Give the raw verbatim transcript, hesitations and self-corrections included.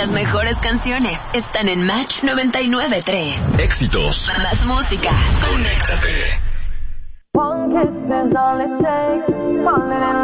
Las mejores canciones están en Match noventa y nueve punto tres. Éxitos. Más música. Conéctate. One kiss is all it takes. Falling in